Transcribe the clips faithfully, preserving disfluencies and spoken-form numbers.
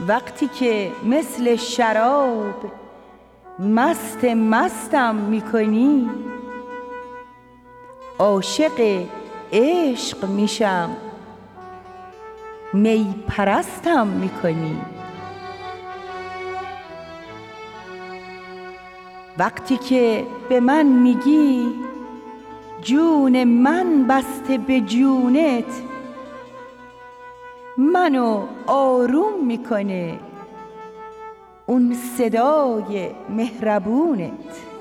وقتی که مثل شراب مست مستم میکنی، عاشق عشق میشم می پرستم میکنی. وقتی که به من میگی جون من بسته به جونت، منو آروم میکنه اون صدای مهربونت.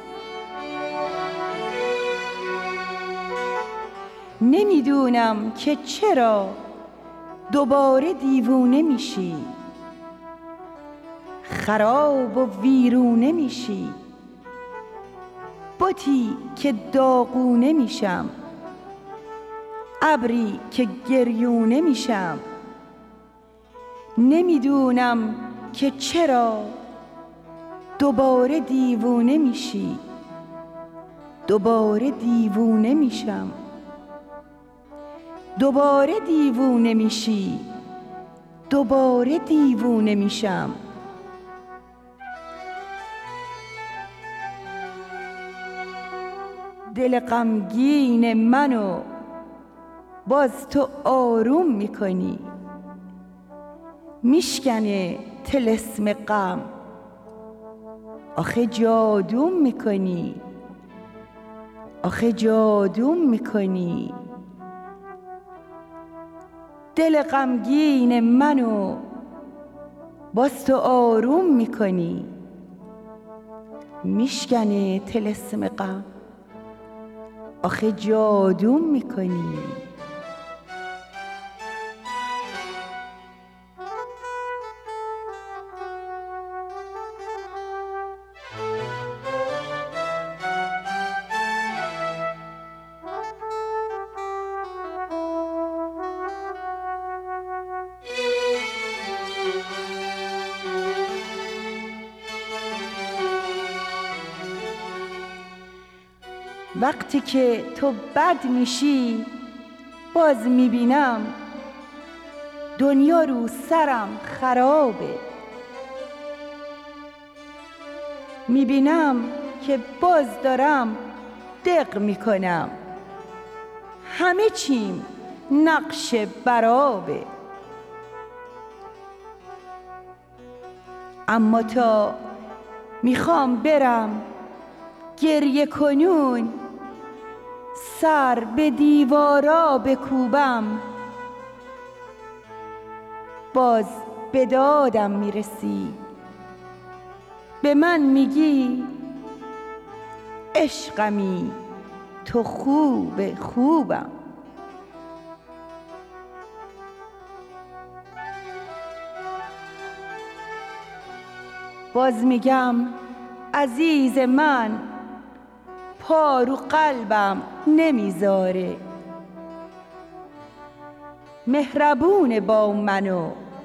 نمیدونم که چرا دوباره دیوونه میشی، خراب و ویرونه میشی. بتی که داغونه میشم، ابری که گریونه میشم. نمیدونم که چرا دوباره دیوونه میشی، دوباره دیوونه میشم. دوباره دیوونه میشی، دوباره دیوونه میشم. دل غمگین منو باز تو آروم میکنی، میشکنه طلسم غم، آخه جادوم میکنی، آخه جادوم میکنی. دل غمگین منو باز تو آروم میکنی، میشکنه طلسم غم، آخه جادوم میکنی. وقتی که تو بد میشی باز میبینم دنیا رو سرم خرابه. میبینم که باز دارم دق میکنم، همه چیم نقش برابه. اما تا میخوام برم گریه کنون، سر به دیوارا بکوبم، باز به دادم میرسی. به من میگی عشقمی تو خوب خوبم. باز میگم عزیز من پا رو قلبم نمیذاره، مهربونه با منو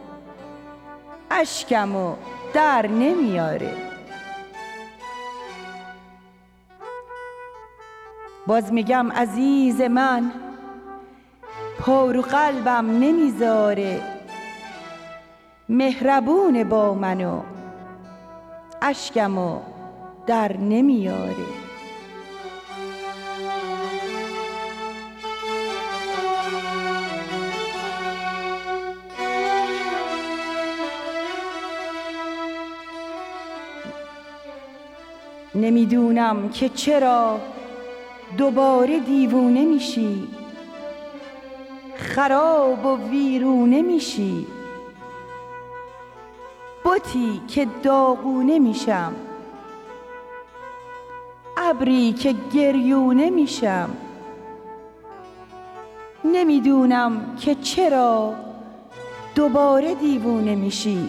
اشکمو در نمیاره. باز میگم عزیز من پا رو قلبم نمیذاره، مهربونه با منو اشکمو در نمیاره. نمیدونم که چرا دوباره دیوونه میشی، خراب و ویرونه میشی. بتی که داغونه میشم، ابری که گریونه میشم. نمیدونم که چرا دوباره دیوونه میشی،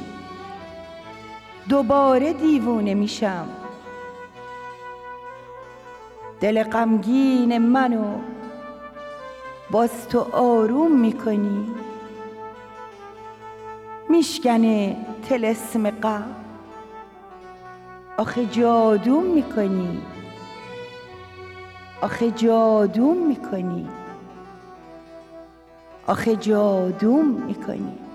دوباره دیوونه میشم. دل غمگین منو باز تو آروم میکنی، میشکنه طلسم غم، آخه جادوم میکنی، آخه جادوم میکنی، آخه جادوم میکنی.